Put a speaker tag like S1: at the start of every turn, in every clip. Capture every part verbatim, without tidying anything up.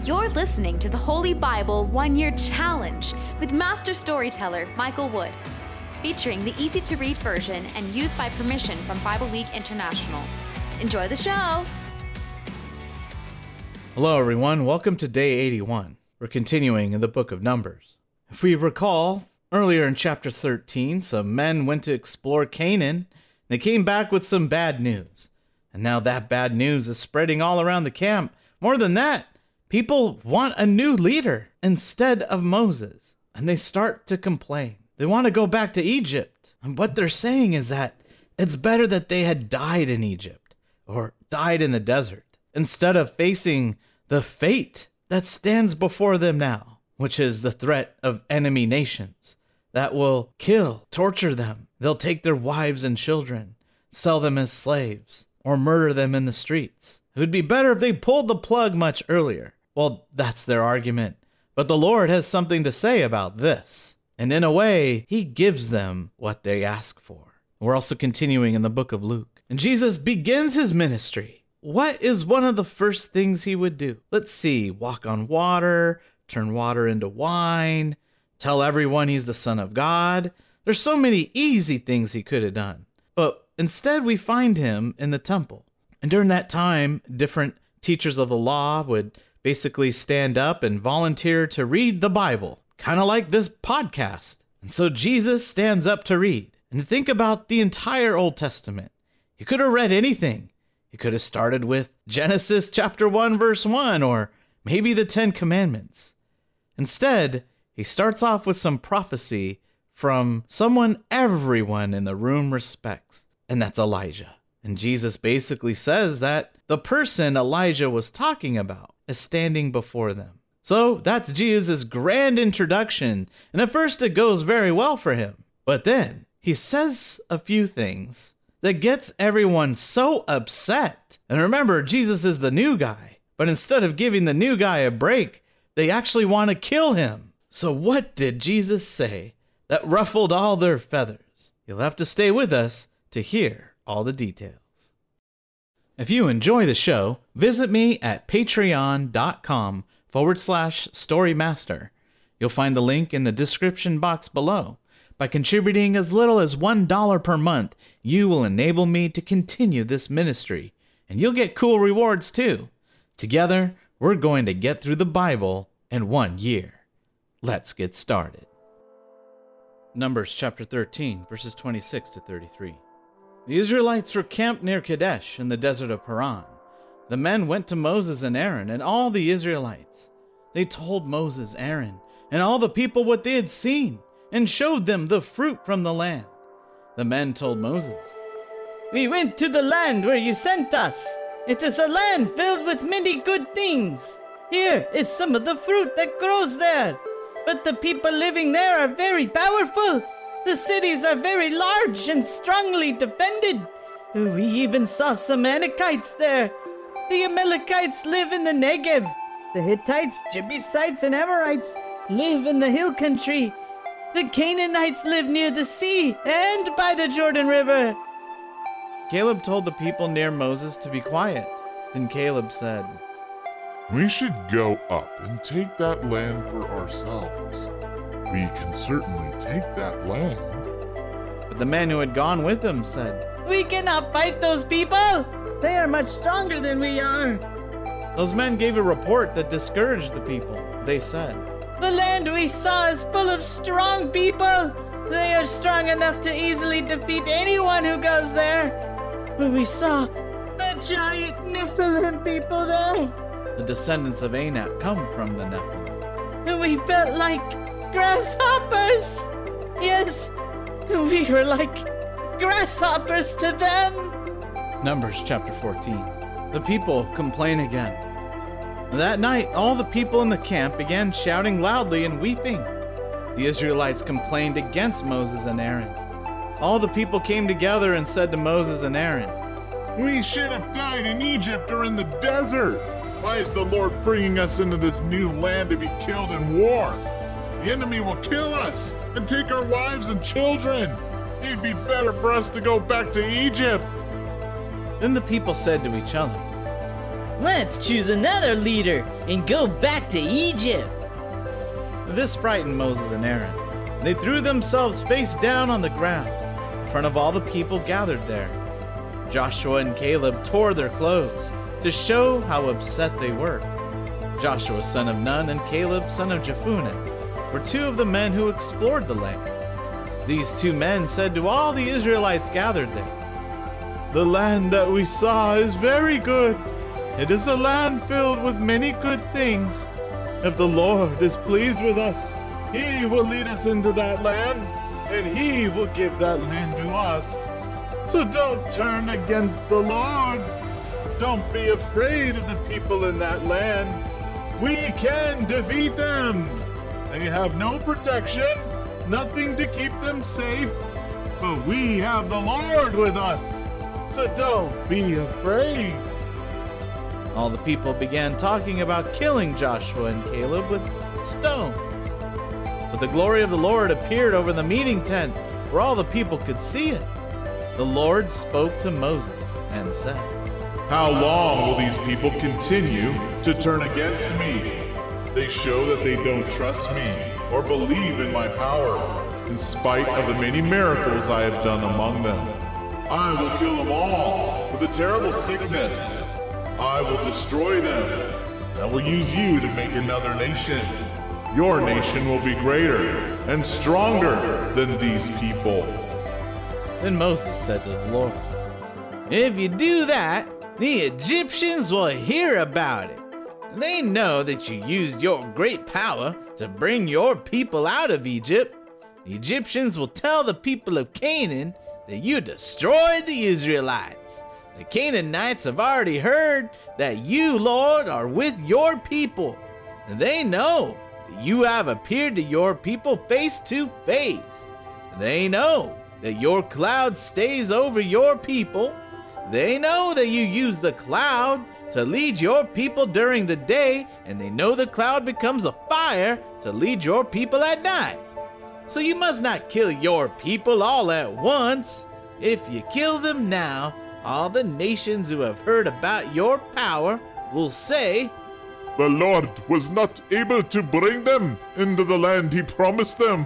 S1: You're listening to the Holy Bible One-Year Challenge with Master Storyteller Michael Wood, featuring the easy-to-read version and used by permission from Bible League International. Enjoy the show!
S2: Hello everyone, welcome to day eighty-one. We're continuing in the book of Numbers. If we recall, earlier in chapter thirteen, some men went to explore Canaan. They came back with some bad news. And now that bad news is spreading all around the camp. More than that, people want a new leader instead of Moses. And they start to complain. They want to go back to Egypt. And what they're saying is that it's better that they had died in Egypt or died in the desert instead of facing the fate that stands before them now, which is the threat of enemy nations that will kill, torture them. They'll take their wives and children, sell them as slaves, or murder them in the streets. It would be better if they pulled the plug much earlier. Well, that's their argument. But the Lord has something to say about this. And in a way, he gives them what they ask for. We're also continuing in the book of Luke. And Jesus begins his ministry. What is one of the first things he would do? Let's see, walk on water, turn water into wine, tell everyone he's the Son of God. There's so many easy things he could have done. But instead, we find him in the temple. And during that time, different teachers of the law would basically stand up and volunteer to read the Bible, kind of like this podcast. And so Jesus stands up to read. And think about the entire Old Testament. He could have read anything. He could have started with Genesis chapter one, verse one, or maybe the Ten Commandments. Instead, he starts off with some prophecy from someone everyone in the room respects. And that's Elijah. And Jesus basically says that the person Elijah was talking about is standing before them. So that's Jesus' grand introduction. And at first it goes very well for him. But then he says a few things that gets everyone so upset. And remember, Jesus is the new guy. But instead of giving the new guy a break, they actually want to kill him. So what did Jesus say that ruffled all their feathers? You'll have to stay with us to hear all the details. If you enjoy the show, visit me at patreon.com forward slash storymaster. You'll find the link in the description box below. By contributing as little as one dollar per month, you will enable me to continue this ministry, and you'll get cool rewards too. Together, we're going to get through the Bible in one year. Let's get started. Numbers chapter thirteen, verses twenty-six to thirty-three. The Israelites were camped near Kadesh in the desert of Paran. The men went to Moses and Aaron and all the Israelites. They told Moses, Aaron, and all the people what they had seen, and showed them the fruit from the land. The men told Moses,
S3: We went to the land where you sent us. It is a land filled with many good things. Here is some of the fruit that grows there. But the people living there are very powerful. The cities are very large and strongly defended. We even saw some Anakites there. The Amalekites live in the Negev. The Hittites, Jebusites, and Amorites live in the hill country. The Canaanites live near the sea and by the Jordan River.
S2: Caleb told the people near Moses to be quiet. Then Caleb said,
S4: We should go up and take that land for ourselves. We can certainly take that land.
S2: But the men who had gone with him said,
S3: We cannot fight those people. They are much stronger than we are.
S2: Those men gave a report that discouraged the people. They said,
S3: The land we saw is full of strong people. They are strong enough to easily defeat anyone who goes there. We saw the giant Nephilim people there.
S2: The descendants of Anak come from the Nephilim.
S3: We felt like grasshoppers. Yes, we were like grasshoppers to them.
S2: Numbers chapter fourteen. The people complain again. That night, all the people in the camp began shouting loudly and weeping. The Israelites complained against Moses and Aaron. All the people came together and said to Moses and Aaron,
S4: We should have died in Egypt or in the desert. Why is the Lord bringing us into this new land to be killed in war? The enemy will kill us and take our wives and children. It'd be better for us to go back to Egypt.
S2: Then the people said to each other,
S3: Let's choose another leader and go back to Egypt.
S2: This frightened Moses and Aaron. They threw themselves face down on the ground in front of all the people gathered there. Joshua and Caleb tore their clothes to show how upset they were. Joshua son of Nun and Caleb son of Jephunneh were two of the men who explored the land. These two men said to all the Israelites gathered there, "The land that we saw is very good. It is a land filled with many good things. If the Lord is pleased with us, He will lead us into that land, and He will give that land to us. So don't turn against the Lord. Don't be afraid of the people in that land. We can defeat them. They have no protection, nothing to keep them safe, but we have the Lord with us. So don't be afraid." All the people began talking about killing Joshua and Caleb with stones. But the glory of the Lord appeared over the meeting tent, where all the people could see it. The Lord spoke to Moses and said,
S4: How long will these people continue to turn against me? They show that they don't trust me or believe in my power, in spite of the many miracles I have done among them. I will kill them all with a terrible sickness. I will destroy them. I will use you to make another nation. Your nation will be greater and stronger than these people.
S2: Then Moses said to the Lord, "If you do that, the Egyptians will hear about it. They know that you used your great power to bring your people out of Egypt. The Egyptians will tell the people of Canaan that you destroyed the Israelites. The Canaanites have already heard that you, Lord, are with your people. They know that you have appeared to your people face to face. They know that your cloud stays over your people. They know that you use the cloud to lead your people during the day, and they know the cloud becomes a fire to lead your people at night. So you must not kill your people all at once. If you kill them now, all the nations who have heard about your power will say,
S4: 'The Lord was not able to bring them into the land He promised them,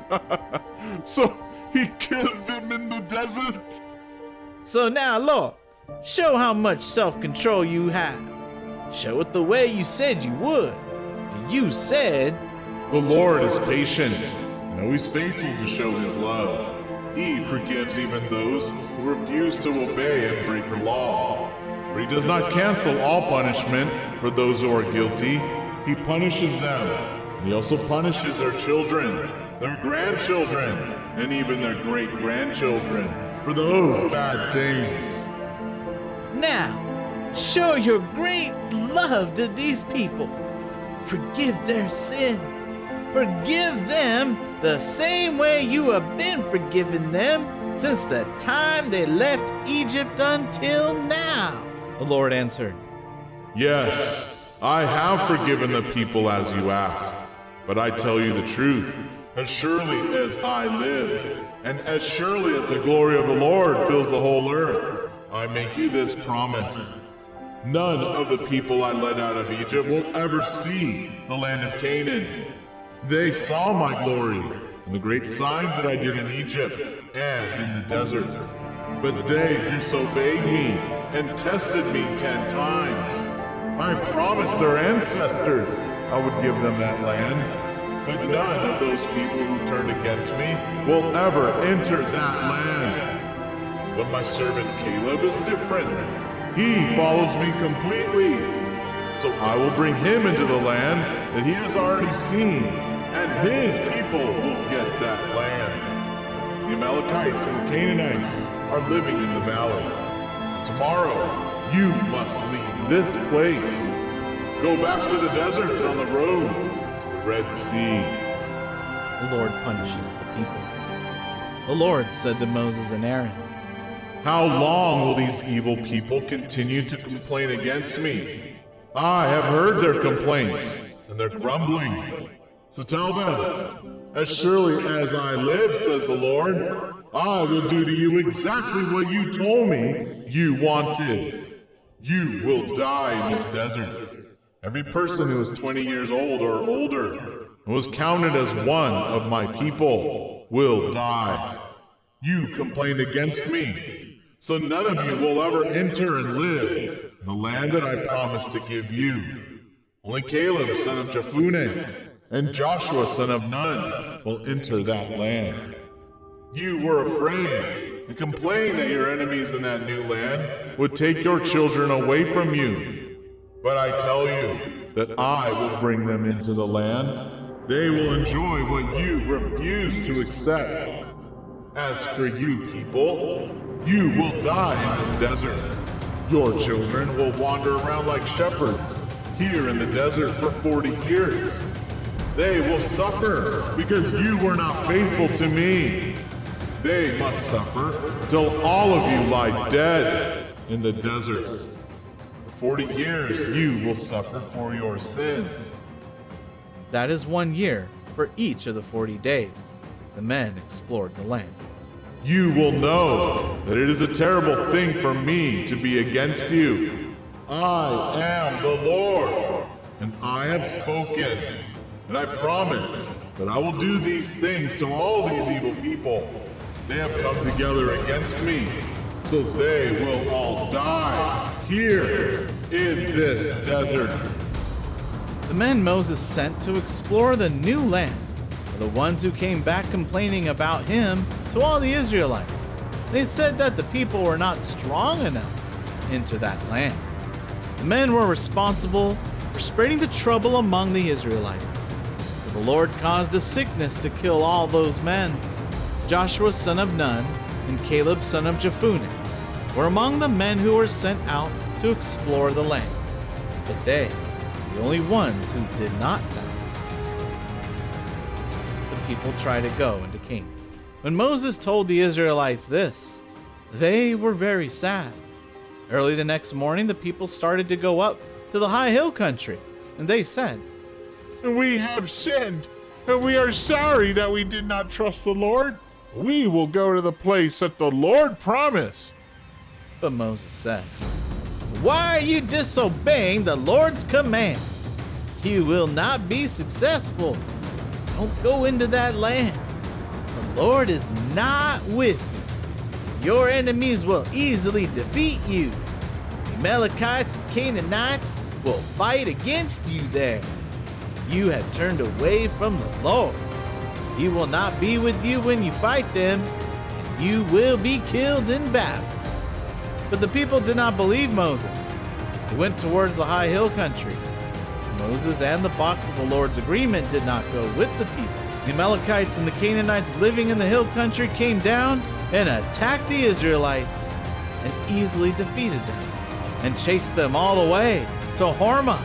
S4: so He killed them in the desert.'
S2: So now, Lord, show how much self-control you have. Show it the way you said you would. You said,
S4: 'The Lord is patient and always faithful to show His love. He forgives even those who refuse to obey and break the law. For He does not cancel all punishment for those who are guilty. He punishes them. He also punishes their children, their grandchildren, and even their great-grandchildren for those bad things.'
S2: Now, show your great love to these people. Forgive their sin. Forgive them the same way you have been forgiving them since the time they left Egypt until now." The Lord answered,
S4: Yes, I have forgiven the people as you asked. But I tell you the truth, as surely as I live, and as surely as the glory of the Lord fills the whole earth, I make you this promise. None of the people I led out of Egypt will ever see the land of Canaan. They saw my glory and the great signs that I did in Egypt and in the desert. But they disobeyed me and tested me ten times. I promised their ancestors I would give them that land, but none of those people who turned against me will ever enter that land. But my servant Caleb is different. He follows me completely. So I will bring him into the land that he has already seen, and his people will get that land. The Amalekites and the Canaanites are living in the valley. So tomorrow, you must leave this place. Go back to the desert on the road to the Red Sea.
S2: The Lord punishes the people. The Lord said to Moses and Aaron,
S4: How long will these evil people continue to complain against me? I have heard their complaints, and their grumbling. So tell them, as surely as I live, says the Lord, I will do to you exactly what you told me you wanted. You will die in this desert. Every person who is twenty years old or older and was counted as one of my people will die. You complained against me, so none of you will ever enter and live in the land that I promised to give you. Only Caleb, son of Jephunneh, and Joshua, son of Nun, will enter that land. You were afraid and complained that your enemies in that new land would take your children away from you. But I tell you that I will bring them into the land. They will enjoy what you refuse to accept. As for you people, you will die in this desert. Your children will wander around like shepherds here in the desert for forty years. They will suffer because you were not faithful to me. They must suffer till all of you lie dead in the desert. For forty years you will suffer for your sins.
S2: That is one year for each of the forty days the men explored the land.
S4: You will know that it is a terrible thing for me to be against you. I am the Lord, and I have spoken, and I promise that I will do these things to all these evil people. They have come together against me, so they will all die here in this desert.
S2: The men Moses sent to explore the new land were the ones who came back complaining about him to all the Israelites. They said that the people were not strong enough to enter that land. The men were responsible for spreading the trouble among the Israelites. So the Lord caused a sickness to kill all those men. Joshua son of Nun and Caleb son of Jephunneh were among the men who were sent out to explore the land. But they were the only ones who did not die. The people tried to go into Canaan. When Moses told the Israelites this, they were very sad. Early the next morning, the people started to go up to the high hill country, and they said,
S4: We have sinned, and we are sorry that we did not trust the Lord. We will go to the place that the Lord promised.
S2: But Moses said, Why are you disobeying the Lord's command? You will not be successful. Don't go into that land. The Lord is not with you, so your enemies will easily defeat you. The Amalekites and Canaanites will fight against you there. You have turned away from the Lord. He will not be with you when you fight them, and you will be killed in battle. But the people did not believe Moses. They went towards the high hill country. Moses and the box of the Lord's agreement did not go with the people. The Amalekites and the Canaanites living in the hill country came down and attacked the Israelites and easily defeated them and chased them all the way to Hormah.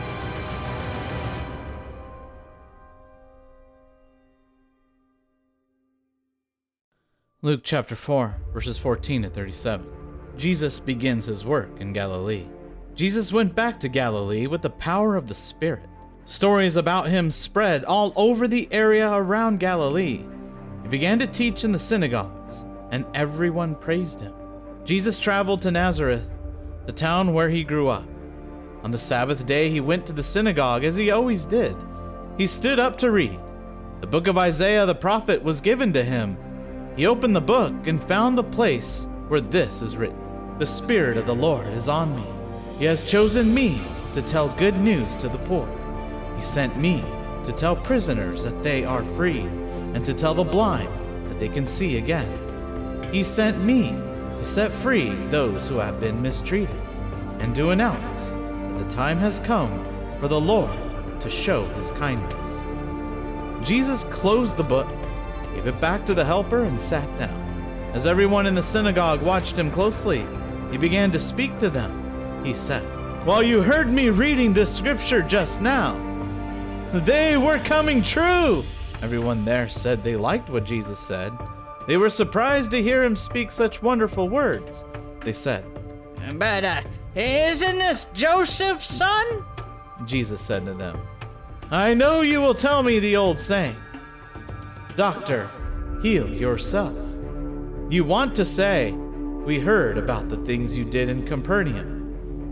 S2: Luke chapter four, verses fourteen to thirty-seven. Jesus begins his work in Galilee. Jesus went back to Galilee with the power of the Spirit. Stories about him spread all over the area around Galilee. He began to teach in the synagogues, and everyone praised him. Jesus traveled to Nazareth, the town where he grew up. On the Sabbath day, he went to the synagogue as he always did. He stood up to read. The book of Isaiah the prophet was given to him. He opened the book and found the place where this is written. The Spirit of the Lord is on me. He has chosen me to tell good news to the poor. He sent me to tell prisoners that they are free and to tell the blind that they can see again. He sent me to set free those who have been mistreated and to announce that the time has come for the Lord to show his kindness. Jesus closed the book, gave it back to the helper, and sat down. As everyone in the synagogue watched him closely, he began to speak to them. He said, While you heard me reading this scripture just now, they were coming true. Everyone there said they liked what Jesus said. They were surprised to hear him speak such wonderful words. They said,
S3: But uh, isn't this Joseph's son?
S2: Jesus said to them, I know you will tell me the old saying, Doctor, heal yourself. You want to say, we heard about the things you did in Capernaum.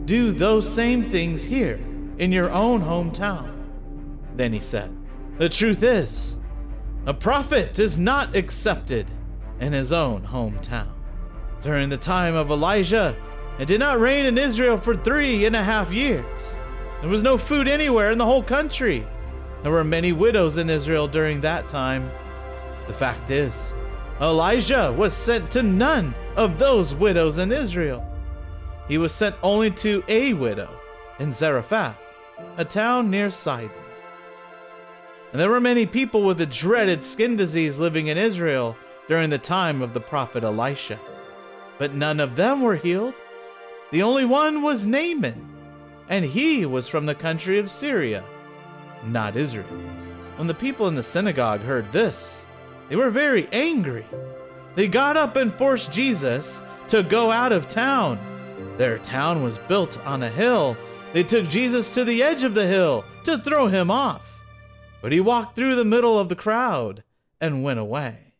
S2: do those same things here in your own hometown." Then he said, "The truth is, a prophet is not accepted in his own hometown." During the time of Elijah, it did not rain in Israel for three and a half years. There was no food anywhere in the whole country. There were many widows in Israel during that time. The fact is, Elijah was sent to none of those widows in Israel. He was sent only to a widow in Zarephath, a town near Sidon. And there were many people with the dreaded skin disease living in Israel during the time of the prophet Elisha, but none of them were healed. The only one was Naaman, and he was from the country of Syria, not Israel. When the people in the synagogue heard this, they were very angry. They got up and forced Jesus to go out of town. Their town was built on a hill. They took Jesus to the edge of the hill to throw him off. But he walked through the middle of the crowd and went away.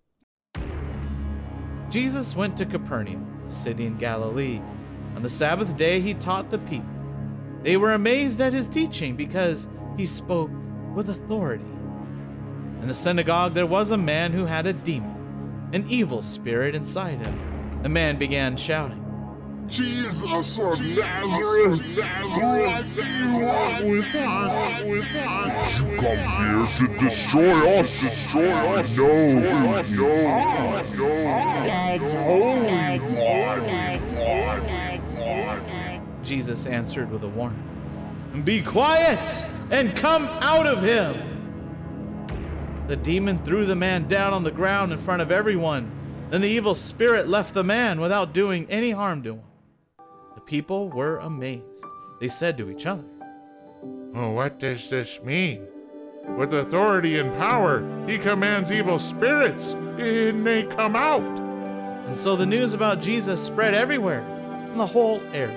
S2: Jesus went to Capernaum, a city in Galilee. On the Sabbath day, he taught the people. They were amazed at his teaching because he spoke with authority. In the synagogue, there was a man who had a demon, an evil spirit inside him. The man began shouting,
S4: "Jesus of Nazareth, what do you want with us? With us?
S5: You come here to destroy us, destroy us. No, no, no, no.
S2: Jesus answered with a warning. "Be quiet and come out of him." The demon threw the man down on the ground in front of everyone. Then the evil spirit left the man without doing any harm to him. The people were amazed. They said to each other,
S4: "Oh, what does this mean? With authority and power, he commands evil spirits, and they come out."
S2: And so the news about Jesus spread everywhere in the whole area.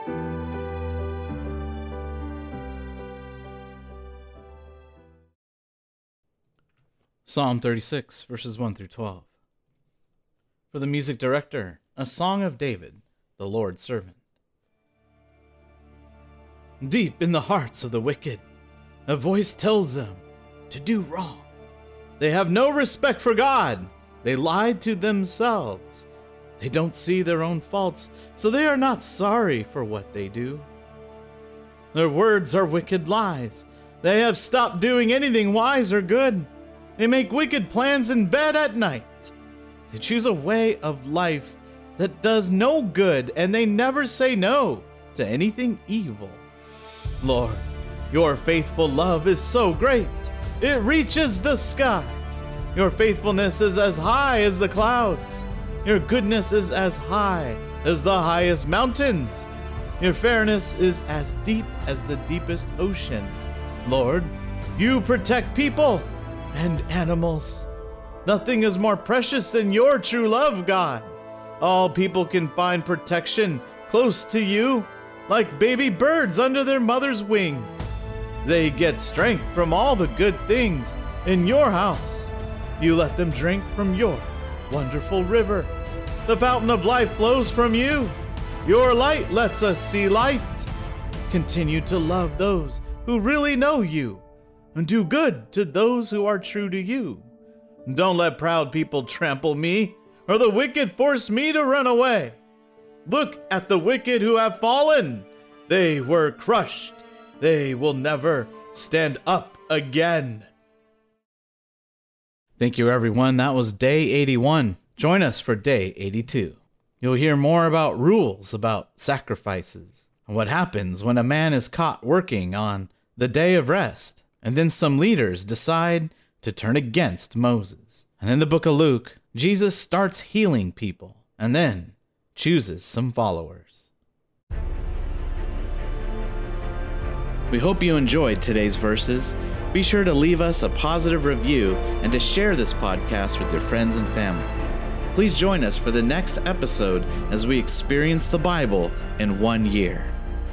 S2: Psalm thirty-six, verses one through twelve. For the music director, a song of David, the Lord's servant. Deep in the hearts of the wicked, a voice tells them to do wrong. They have no respect for God. They lie to themselves. They don't see their own faults, so they are not sorry for what they do. Their words are wicked lies. They have stopped doing anything wise or good. They make wicked plans in bed at night. They choose a way of life that does no good, and they never say no to anything evil. Lord, your faithful love is so great, it reaches the sky. Your faithfulness is as high as the clouds. Your goodness is as high as the highest mountains. Your fairness is as deep as the deepest ocean. Lord, you protect people and animals. Nothing is more precious than your true love, God. All people can find protection close to you, like baby birds under their mother's wings. They get strength from all the good things in your house. You let them drink from your wonderful river. The fountain of life flows from you. Your light lets us see light. Continue to love those who really know you, and do good to those who are true to you. Don't let proud people trample me, or the wicked force me to run away. Look at the wicked who have fallen. They were crushed. They will never stand up again. Thank you, everyone. That was day eighty-one. Join us for day eighty-two. You'll hear more about rules about sacrifices and what happens when a man is caught working on the day of rest. And then some leaders decide to turn against Moses. And in the book of Luke, Jesus starts healing people and then chooses some followers. We hope you enjoyed today's verses. Be sure to leave us a positive review and to share this podcast with your friends and family. Please join us for the next episode as we experience the Bible in one year.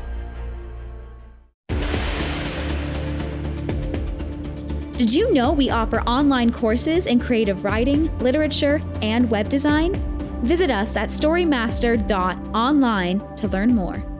S1: Did you know we offer online courses in creative writing, literature, and web design? Visit us at storymaster dot online to learn more.